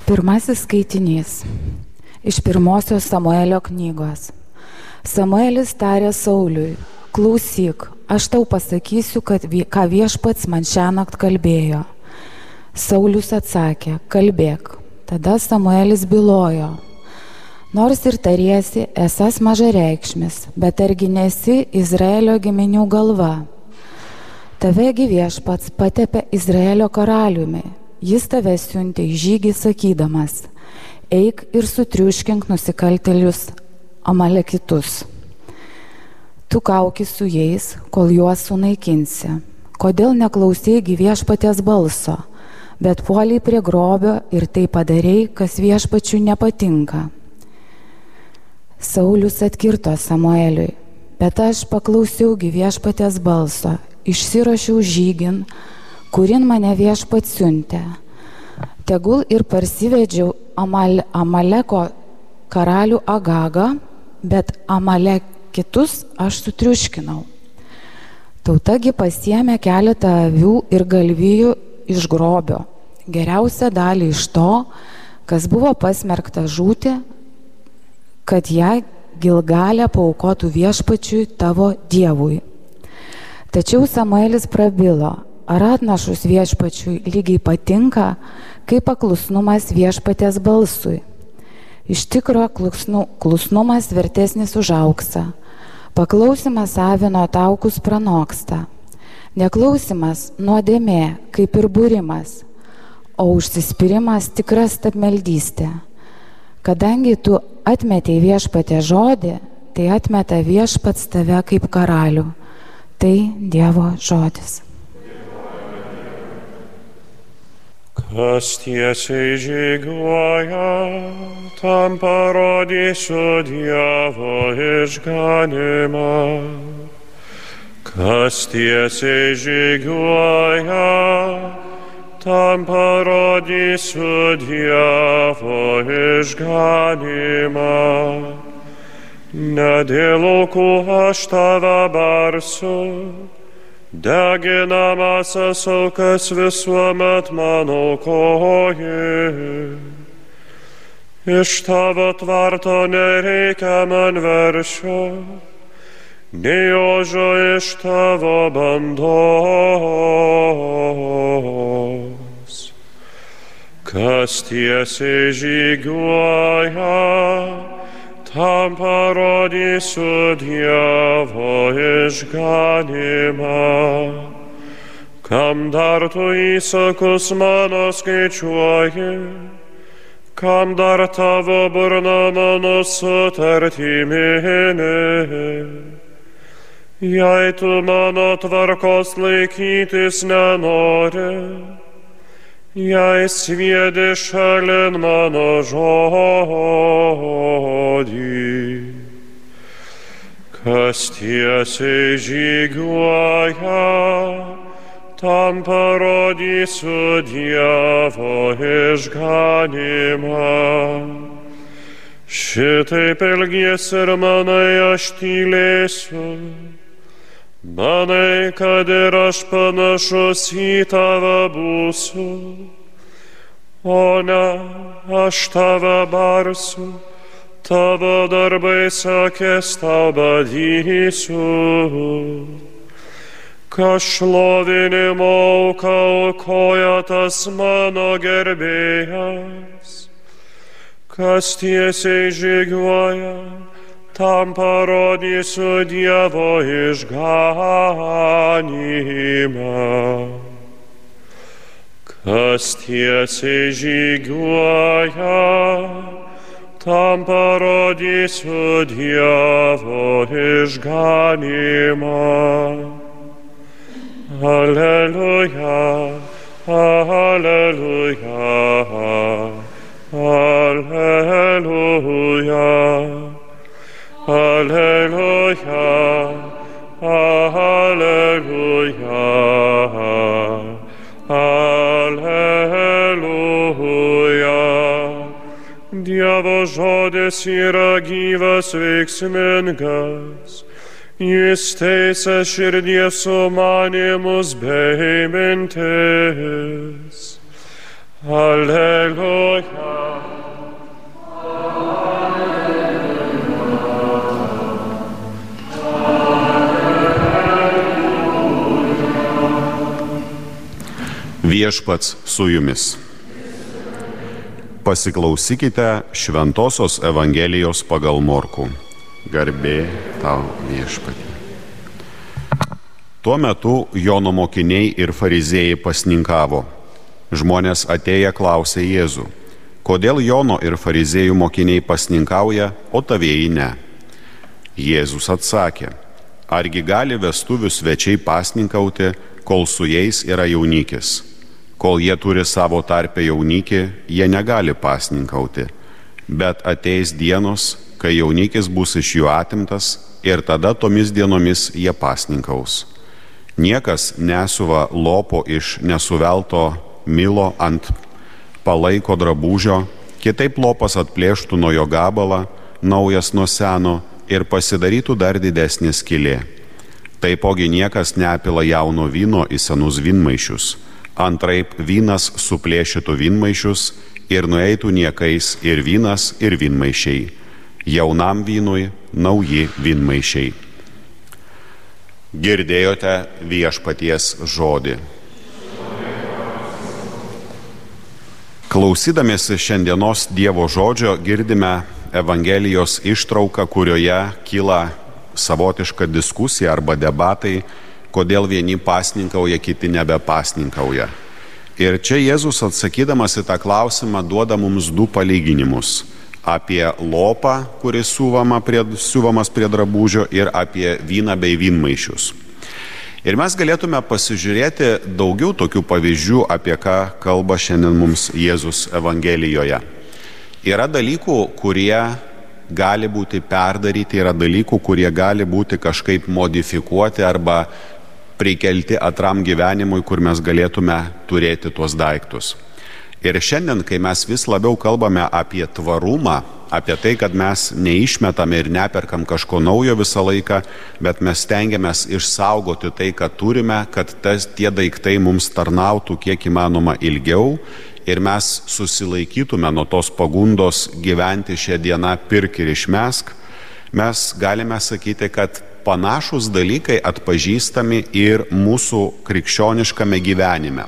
Pirmasis skaitinys iš pirmosios Samuelio knygos. Samuelis tarė Sauliui: klausyk, aš tau pasakysiu, ką Viešpats man šiąnakt kalbėjo. Saulius atsakė: kalbėk. Tada Samuelis bylojo: nors ir tariesi esas mažareikšmis, bet argi nesi Izraelio giminių galva. Tavegi Viešpats patepė Izraelio karaliumi. Jis tave siuntė į žygį sakydamas: eik ir sutriuškink nusikaltėlius Amalekitus. Tu kaukis su jais, kol juos sunaikinsi. Kodėl neklausėjai Viešpaties balso, bet puoliai prie grobio ir tai padarei, kas Viešpačiui nepatinka? Saulius atkirto Samueliui: bet aš paklausiau Viešpaties balso, išsiruošiau žygin, kurin mane Viešpats siuntė. Tegul ir parsivedžiau Amaleko karalių Agagą, bet Amalekitus aš sutriuškinau. Tautagi pasiėmė keletą avių ir galvijų iš grobio, geriausią dalį iš to, kas buvo pasmerkta žūti, kad ją Gilgale paaukotų Viešpačiui tavo Dievui. Tačiau Samuelis prabilo: ar atnašus Viešpačiui lygiai patinka, kaip paklusnumas Viešpaties balsui? Iš tikro klusnumas vertesnis už auksą. Paklausimas avino taukus pranoksta. Neklausimas nuodėmė, kaip ir būrimas, o užsispyrimas tikra stabmeldystė. Kadangi tu atmetei Viešpaties žodį, tai atmeta Viešpats tave kaip karalių. Tai Dievo žodis. Kas tiesiai žygiuoja, tam parodysiu Dievo išganymą. Kas tiesiai žygiuoja, tam parodysiu Dievo išganymą. Ne dėl aukų aš tave barsiu, deginamasias aukas visuomet man aukoji. Iš tavo tvarto nereikia man veršio, nei ožio iš tavo bandos. Kas tiesiai žygiuoja, tam parodysiu Dievo išganymą. Kam dar tu įsakus mano skaičiuoji, kam dar tavo burna mano sutartį mini? Jei tu mano tvarkos laikytis nenori, jei sviedi šalin mano žodį. Kas tiesiai žygiuoja, tam parodysiu Dievo išganymą. Šitaip elgiesi ir manai, aš tylėsiu. Manai, kad ir aš panašus į tave būsiu, o ne, aš tave barsiu, tavo darbais akis tau badysiu. Kas šlovinimo auką aukoja, tas mano gerbėjas. Kas tiesiai žygiuoja, tam parodysiu Dievo išganymą. Kas tiesiai žygiuoja, tam parodysiu Dievo išganymą. Alleluja, alleluja, alleluja. Alleluja, alleluja, alleluja. Dievo žodis yra gyvas, veiksmingas. Jis teisia širdies sumanymus bei mintis. Alleluja. Viešpats su jumis. Pasiklausykite Šventosios Evangelijos pagal Morkų. Garbė tau, Viešpatie. Tuo metu Jono mokiniai ir fariziejai pasninkavo. Žmonės atėję klausė Jėzų, kodėl Jono ir fariziejų mokiniai pasninkauja, o tavieji ne. Jėzus atsakė, argi gali vestuvių svečiai pasninkauti, kol su jais yra jaunikis. Kol jie turi savo tarpe jaunikį, jie negali pasninkauti. Bet ateis dienos, kai jaunikis bus iš jų atimtas ir tada tomis dienomis jie pasninkaus. Niekas nesuva lopo iš nesuvelto milo ant palaiko drabužio, kitaip lopas atplėštų nuo jo gabalą, naujas nuo seno ir pasidarytų dar didesnė skylė. Taipogi niekas neapila jauno vyno į senus vynmaišius. Antraip vynas suplėšytų vynmaišius ir nueitų niekais ir vynas, ir vynmaišiai. Jaunam vynui nauji vynmaišiai. Girdėjote Viešpaties žodį. Klausydamiesi šiandienos Dievo žodžio girdime Evangelijos ištrauką, kurioje kyla savotiška diskusija arba debatai, kodėl vieni pasninkauja, kiti nebepasninkauja. Ir čia Jėzus atsakydamas į tą klausimą duoda mums du palyginimus. Apie lopą, kuris siuvamas prie drabužio, ir apie vyną bei vynmaišius. Ir mes galėtume pasižiūrėti daugiau tokių pavyzdžių, apie ką kalba šiandien mums Jėzus Evangelijoje. Yra dalykų, kurie gali būti perdaryti, yra dalykų, kurie gali būti kažkaip modifikuoti arba prikelti atram gyvenimui, kur mes galėtume turėti tuos daiktus. Ir šiandien, kai mes vis labiau kalbame apie tvarumą, apie tai, kad mes neišmetame ir neperkam kažko naujo visą laiką, bet mes stengiamės išsaugoti tai, ką turime, kad tie daiktai mums tarnautų kiek įmanoma ilgiau ir mes susilaikytume nuo tos pagundos gyventi šią dieną pirk ir išmesk, mes galime sakyti, kad panašus dalykai atpažįstami ir mūsų krikščioniškame gyvenime.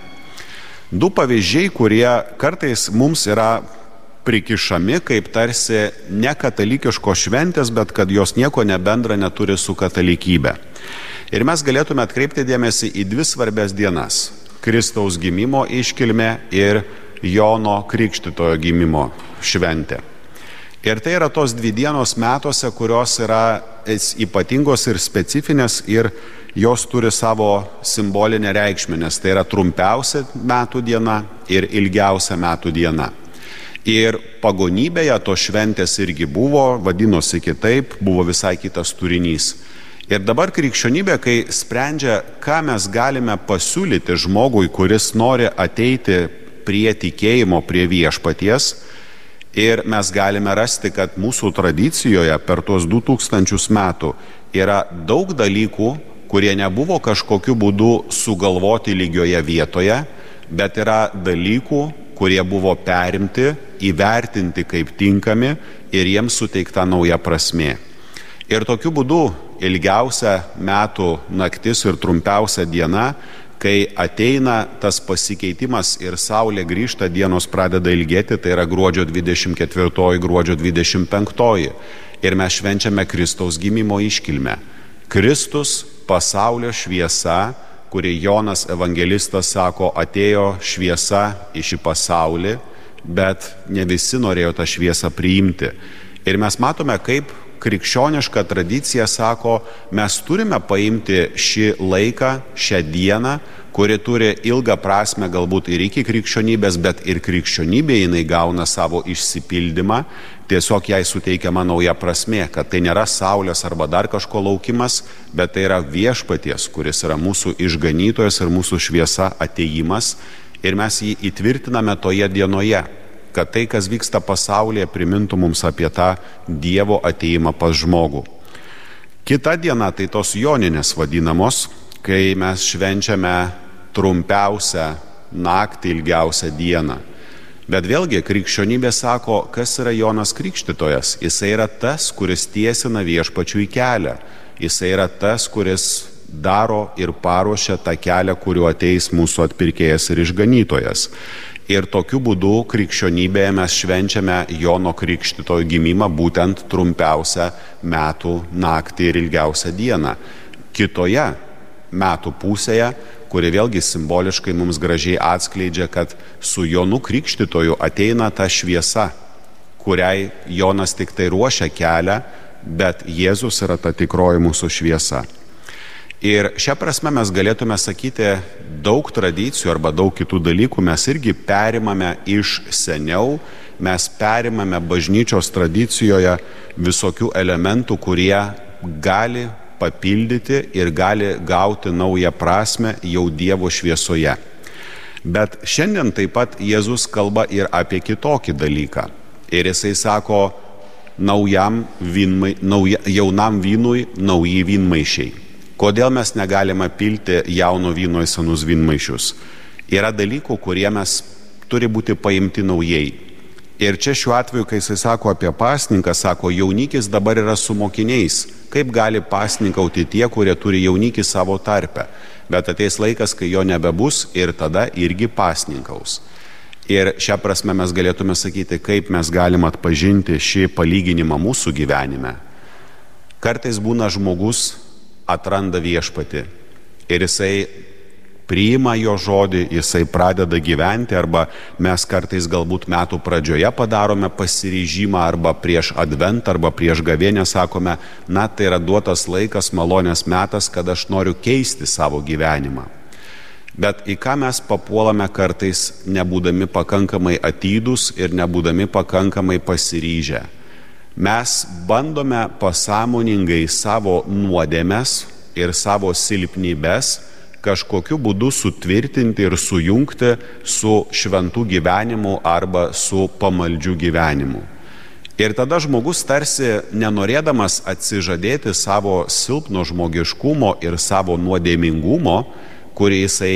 Du pavyzdžiai, kurie kartais mums yra prikišami kaip tarsi ne katalikiškos šventės, bet kad jos nieko nebendra neturi su katalikybė. Ir mes galėtume atkreipti dėmesį į dvi svarbias dienas - Kristaus gimimo iškilmė ir Jono Krikštytojo gimimo šventė. Ir tai yra tos dvi dienos metuose, kurios yra ypatingos ir specifinės ir jos turi savo simbolinę reikšmę, nes tai yra trumpiausia metų diena ir ilgiausia metų diena. Ir pagonybėje tos šventės irgi buvo, vadinosi kitaip, buvo visai kitas turinys. Ir dabar krikščionybė, kai sprendžia, ką mes galime pasiūlyti žmogui, kuris nori ateiti prie tikėjimo, prie Viešpaties, ir mes galime rasti, kad mūsų tradicijoje per tuos 2000 metų yra daug dalykų, kurie nebuvo kažkokiu būdu sugalvoti lygioje vietoje, bet yra dalykų, kurie buvo perimti, įvertinti kaip tinkami ir jiems suteikta nauja prasmė. Ir tokiu būdu ilgiausia metų naktis ir trumpiausia diena, kai ateina tas pasikeitimas ir saulė grįžta, dienos pradeda ilgėti, tai yra gruodžio 24, gruodžio 25. Ir mes švenčiame Kristaus gimimo iškilmę. Kristus pasaulio šviesa, kuri Jonas evangelistas sako, atėjo šviesa į šį pasaulį, bet ne visi norėjo tą šviesą priimti. Ir mes matome, kaip krikščioniška tradicija sako, mes turime paimti šį laiką, šią dieną, kuri turi ilgą prasme galbūt ir iki krikščionybės, bet ir krikščionybė jinai gauna savo išsipildymą, tiesiog jai suteikiama nauja prasmė, kad tai nėra saulės arba dar kažko laukimas, bet tai yra Viešpaties, kuris yra mūsų išganytojas ir mūsų šviesa atėjimas, ir mes jį įtvirtiname toje dienoje, kad tai, kas vyksta pasaulyje, primintų mums apie tą Dievo atėjimą pas žmogų. Kita diena tai tos joninės vadinamos, kai mes švenčiame trumpiausią naktį, ilgiausią dieną. Bet vėlgi, krikščionybė sako, kas yra Jonas Krikštytojas. Jisai yra tas, kuris tiesina viešpačiui kelią. Jisai yra tas, kuris daro ir paruošia tą kelią, kuriuo ateis mūsų atpirkėjas ir išganytojas. Ir tokiu būdu krikščionybėje mes švenčiame Jono Krikštytojo gimimą būtent trumpiausią metų naktį ir ilgiausią dieną. Kitoje metų pusėje, kuri vėlgi simboliškai mums gražiai atskleidžia, kad su Jonu Krikštytoju ateina ta šviesa, kuriai Jonas tik tai ruošia kelią, bet Jėzus yra ta tikroji mūsų šviesa. Ir šią prasme mes galėtume sakyti, daug tradicijų arba daug kitų dalykų mes irgi perimame iš seniau, mes perimame bažnyčios tradicijoje visokių elementų, kurie gali papildyti ir gali gauti naują prasme jau Dievo šviesoje. Bet šiandien taip pat Jėzus kalba ir apie kitokį dalyką. Ir jisai sako, jaunam vynui nauji vynmaišiai. Kodėl mes negalime pilti jauno vyno į senus vynmaišius? Yra dalykų, kurie mes turi būti paimti naujai. Ir čia šiuo atveju, kai jisai sako apie pasninką, sako, jaunikis dabar yra su mokiniais. Kaip gali pasninkauti tie, kurie turi jaunikį savo tarpe? Bet ateis laikas, kai jo nebebus ir tada irgi pasninkaus. Ir šią prasme mes galėtume sakyti, kaip mes galim atpažinti šį palyginimą mūsų gyvenime. Kartais būna žmogus atranda viešpatį ir jisai priima jo žodį, jisai pradeda gyventi, arba mes kartais galbūt metų pradžioje padarome pasiryžimą arba prieš adventą arba prieš gavėnią sakome, na tai yra duotas laikas, malonės metas, kad aš noriu keisti savo gyvenimą. Bet į ką mes papuolame kartais nebūdami pakankamai atidūs ir nebūdami pakankamai pasiryžę. Mes bandome pasąmoningai savo nuodėmes ir savo silpnybes kažkokiu būdu sutvirtinti ir sujungti su šventų gyvenimu arba su pamaldžiu gyvenimu. Ir tada žmogus tarsi nenorėdamas atsižadėti savo silpno žmogiškumo ir savo nuodėmingumo, kurį jisai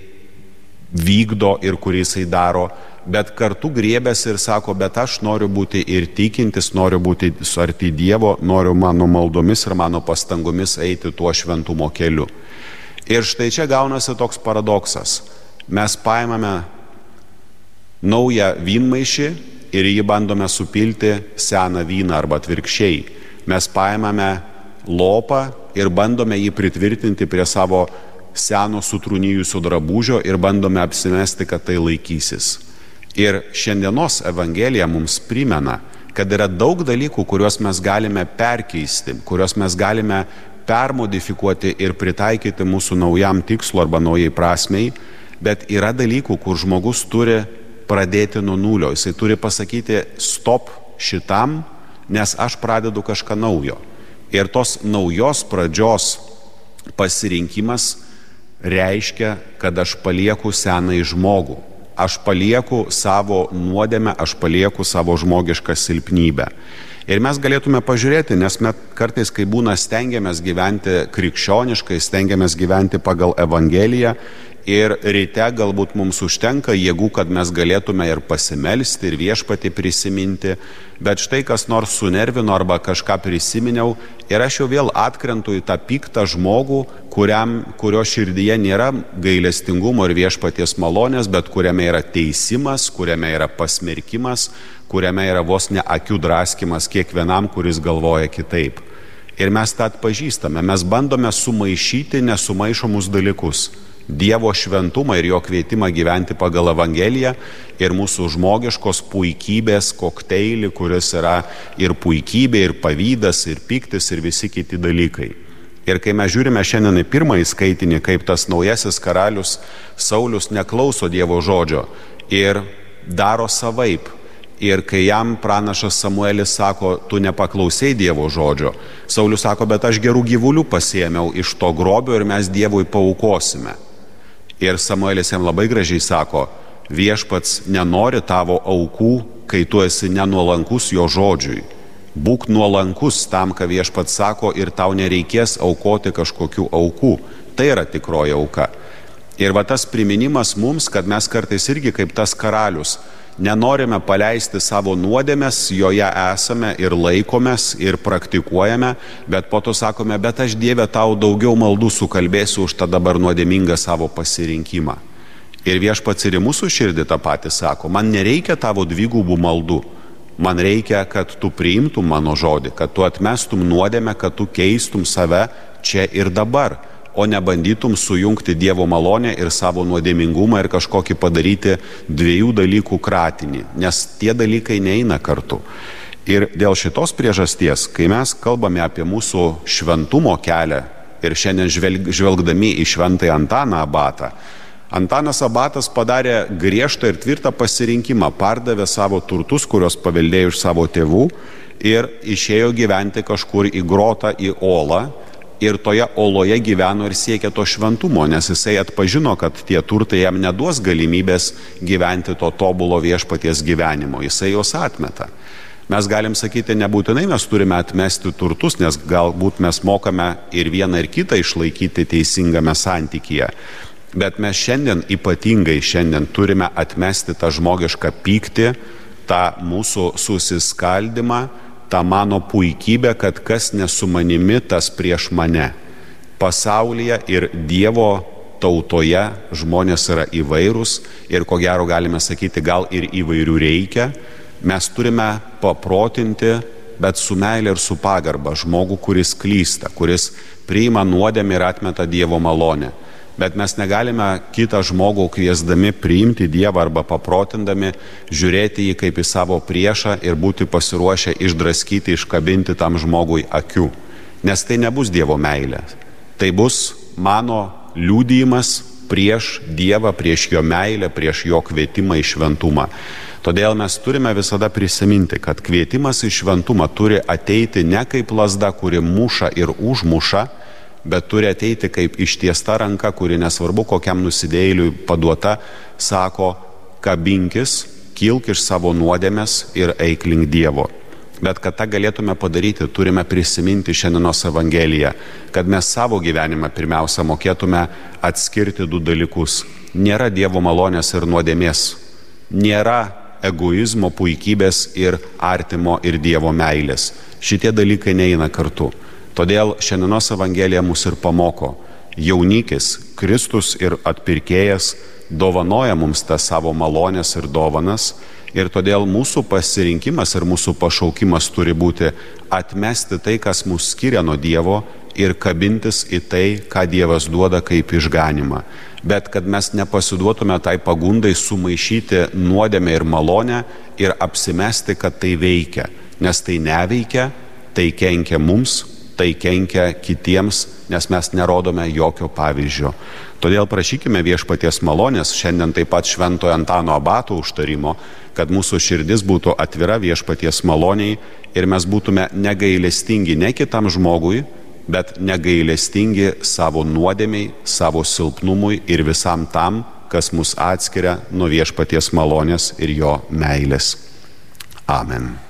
vykdo ir kurį jisai daro, bet kartu griebėsi ir sako, bet aš noriu būti ir tikintis, noriu būti arti Dievo, noriu mano maldomis ir mano pastangomis eiti tuo šventumo keliu. Ir štai čia gaunasi toks paradoksas. Mes paimame naują vynmaišį ir jį bandome supilti seną vyną arba atvirkščiai. Mes paimame lopą ir bandome jį pritvirtinti prie savo seno sutrūnijusio drabužio ir bandome apsimesti, kad tai laikysis. Ir šiandienos Evangelija mums primena, kad yra daug dalykų, kuriuos mes galime perkeisti, kuriuos mes galime permodifikuoti ir pritaikyti mūsų naujam tikslu arba naujai prasmei, bet yra dalykų, kur žmogus turi pradėti nuo nulio. Jisai turi pasakyti stop šitam, nes aš pradedu kažką naujo. Ir tos naujos pradžios pasirinkimas reiškia, kad aš palieku senąjį žmogų. Aš palieku savo nuodėmę, aš palieku savo žmogišką silpnybę. Ir mes galėtume pažiūrėti, nes mes kartais, kai būna stengiamės gyventi krikščioniškai, stengiamės gyventi pagal Evangeliją ir ryte galbūt mums užtenka jėgų, kad mes galėtume ir pasimelsti, ir viešpatį prisiminti, bet štai kas nors sunervino arba kažką prisiminiau ir aš jau vėl atkrentu į tą piktą žmogų, kurio širdyje nėra gailestingumo ir viešpaties malonės, bet kuriame yra teisimas, kuriame yra pasmerkimas, kuriame yra vos ne akių draskimas kiekvienam, kuris galvoja kitaip. Ir mes tą atpažįstame, mes bandome sumaišyti nesumaišomus dalykus. Dievo šventumą ir jo kvietimą gyventi pagal Evangeliją ir mūsų žmogiškos puikybės kokteilį, kuris yra ir puikybė, ir pavydas, ir piktis, ir visi kiti dalykai. Ir kai mes žiūrime šiandien į pirmąjį skaitinį, kaip tas naujasis karalius Saulius neklauso Dievo žodžio ir daro savaip. Ir kai jam pranašas Samuelis sako, tu nepaklausei Dievo žodžio, Saulius sako, bet aš gerų gyvulių pasiėmiau iš to grobio ir mes Dievui paaukosime. Ir Samuelis jam labai gražiai sako, viešpats nenori tavo aukų, kai tu esi nenuolankus jo žodžiui. Būk nuolankus tam, ką viešpats sako, ir tau nereikės aukoti kažkokių aukų. Tai yra tikroji auka. Ir va tas priminimas mums, kad mes kartais irgi kaip tas karalius nenorime paleisti savo nuodėmės, joje esame ir laikomės ir praktikuojame, bet po to sakome, bet aš Dieve tau daugiau maldų sukalbėsiu už tą dabar nuodėmingą savo pasirinkimą. Ir Viešpats ir į mūsų širdį tą patį sako, man nereikia tavo dvigubų maldų, man reikia, kad tu priimtum mano žodį, kad tu atmestum nuodėmę, kad tu keistum save čia ir dabar, o nebandytum sujungti Dievo malonę ir savo nuodėmingumą ir kažkokį padaryti dviejų dalykų kratinį, nes tie dalykai neina kartu. Ir dėl šitos priežasties, kai mes kalbame apie mūsų šventumo kelią ir šiandien žvelgdami į šventąjį Antaną abatą, Antanas abatas padarė griežtą ir tvirtą pasirinkimą, pardavė savo turtus, kuriuos paveldėjo iš savo tėvų ir išėjo gyventi kažkur į grotą, į olą. Ir toje oloje gyveno ir siekė to šventumo, nes jisai atpažino, kad tie turtai jam neduos galimybės gyventi to tobulo viešpaties gyvenimo. Jisai juos atmeta. Mes galim sakyti, nebūtinai mes turime atmesti turtus, nes galbūt mes mokame ir vieną ir kitą išlaikyti teisingame santykyje. Bet mes šiandien, ypatingai šiandien, turime atmesti tą žmogišką pyktį, tą mūsų susiskaldimą, tą mano puikybę, kad kas nesu manimi, tas prieš mane. Pasaulyje ir Dievo tautoje žmonės yra įvairūs ir ko gero galime sakyti, gal ir įvairių reikia. Mes turime paprotinti, bet su meilė ir su pagarba žmogų, kuris klysta, kuris priima nuodėmę ir atmeta Dievo malonę. Bet mes negalime kitą žmogų kviesdami priimti Dievą arba paprotindami, žiūrėti jį kaip į savo priešą ir būti pasiruošę išdraskyti, iškabinti tam žmogui akių. Nes tai nebus Dievo meilė. Tai bus mano liudijimas prieš Dievą, prieš jo meilę, prieš jo kvietimą į šventumą. Todėl mes turime visada prisiminti, kad kvietimas į šventumą turi ateiti ne kaip lazda, kuri muša ir užmuša, bet turi ateiti kaip ištiesta ranka, kuri nesvarbu kokiam nusidėjėliui paduota, sako, kabinkis, kilk iš savo nuodėmės ir eik link Dievo. Bet kad tą galėtume padaryti, turime prisiminti šiandienos Evangeliją, kad mes savo gyvenimą pirmiausia mokėtume atskirti du dalykus. Nėra Dievo malonės ir nuodėmės, nėra egoizmo, puikybės ir artimo ir Dievo meilės. Šitie dalykai neina kartu. Todėl šiandienos Evangelija mus ir pamoko. Jaunikis, Kristus ir atpirkėjas dovanoja mums tą savo malonės ir dovanas ir todėl mūsų pasirinkimas ir mūsų pašaukimas turi būti atmesti tai, kas mus skiria nuo Dievo ir kabintis į tai, ką Dievas duoda kaip išganimą. Bet kad mes nepasiduotume tai pagundai sumaišyti nuodėmę ir malonę ir apsimesti, kad tai veikia, nes tai neveikia, tai kenkia mums, tai kenkia kitiems, nes mes nerodome jokio pavyzdžio. Todėl prašykime Viešpaties malonės, šiandien taip pat šventojo Antano abato užtarimo, kad mūsų širdis būtų atvira Viešpaties maloniai ir mes būtume negailestingi ne kitam žmogui, bet negailestingi savo nuodėmiai, savo silpnumui ir visam tam, kas mus atskiria nuo Viešpaties malonės ir jo meilės. Amen.